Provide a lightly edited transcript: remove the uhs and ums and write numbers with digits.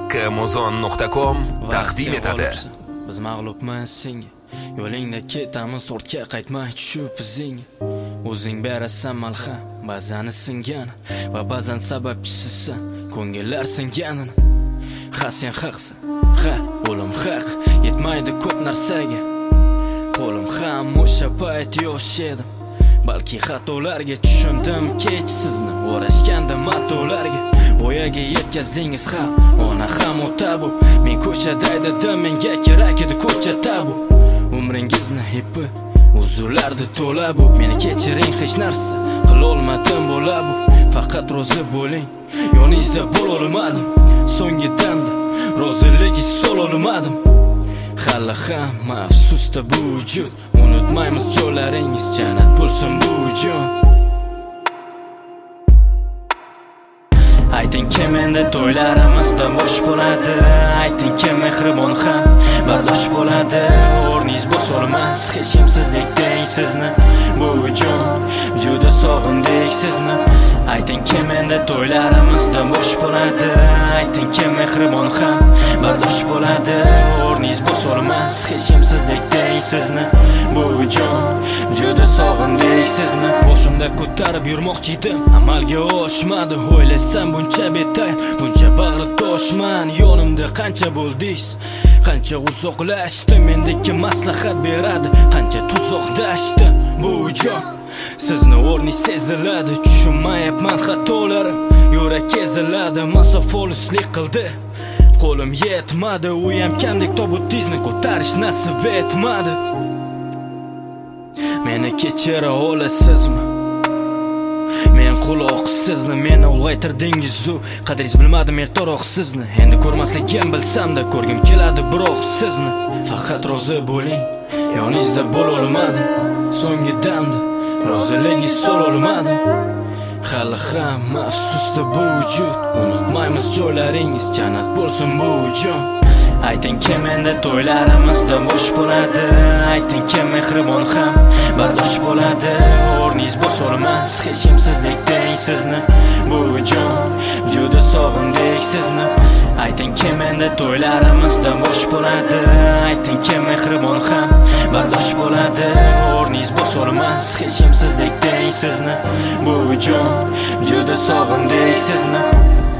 kmuzon.com taqdim etadi. Biz mag'lubmiz senga, yo'lingda ketamiz ortga qaytmay tushib izing. O'zing berasan malham, ba'zan singan va ba'zan sababchisisan, ko'ngillar singanin. Ha sen haqsan, ha o'lim haq, yetmaydi ko'p narsaga. Qo'lim ham o'sha payt yosh edim. Balki xatolarga tushundim kech sizni, o'rashganda matolarga. Voyaga yetkazdingiz ham, ona ham o'tabu. Men ko'chada aydadim, menga kerak edi ko'cha tabu. Umringizni ipi uzurlardi to'la bu. Meni kechiring, hech narsa qilolmadim bo'la bu. Faqat rozi bo'ling, yoningizda bo'lolmadim. So'nggi damda roziligi sololmadim. Hali ham afsusda bu vujud, unutmaymiz jo'laringiz, jannat bo'lsin bu jon. Ayting kim endi to'ylarimizda bosh bo'ladi, ayting kim mehribon ham bardosh bo'ladi. O'rningiz bosolmas hech kimsizdek deng sizni, bu jon juda sog'indik sizni. Ayting kim endi to'ylarimizda bosh bo'ladi, ayting kim mehribon ham bardosh bo'ladi. O'rningiz bosolmas hech kimsizdek deng sizni, bu jon juda sog'indik sizni. Boshimda ko'tarib yurmoqchi edim, amalga oshmadi. O'ylasam buncha betay, buncha bag'ritoshman. Yonimda qancha bo'ldingiz, qancha uzoqlashdim. Menga kim maslahat beradi, qancha tuzoqdashdim. Bu jon sizni o'rningiz seziladi, tushunmayapman xatolarim. Yurak eziladi, masofaliklik qildi. Qo'lim yetmadi, u ham kamdek tobutingizni ko'tarish nasib etmadi. Meni kechira olasizmi? Men quloq sizni, meni ulg'aytirdingiz u. Qadringiz bilmadim ertaroq sizni. Endi ko'rmasligim bilsam-da ko'rgim keladi biroq sizni. Faqat rozi bo'ling, yoningizda bo'lolmadim. So'nggi damda roziligi sololmadim. Hali ham afsusda bu vujud, unutmaymiz jo'laringiz, jannat bo'lsin bu jon. Ayting kim endi to'ylarimizda bosh bo'ladi, ayting kim mehribon ham bardosh bo'ladi. O'rningiz bosolmas hech kimsizdek deng sizni, bu jon juda sog'indik sizni. Ayting kim endi to'ylarimizda bosh bo'ladi, ayting kim mehribon ham bardosh bo'ladi. O'rningiz bosolmas hech kimsizdek deng sizni, bu jon juda sog'indik sizni.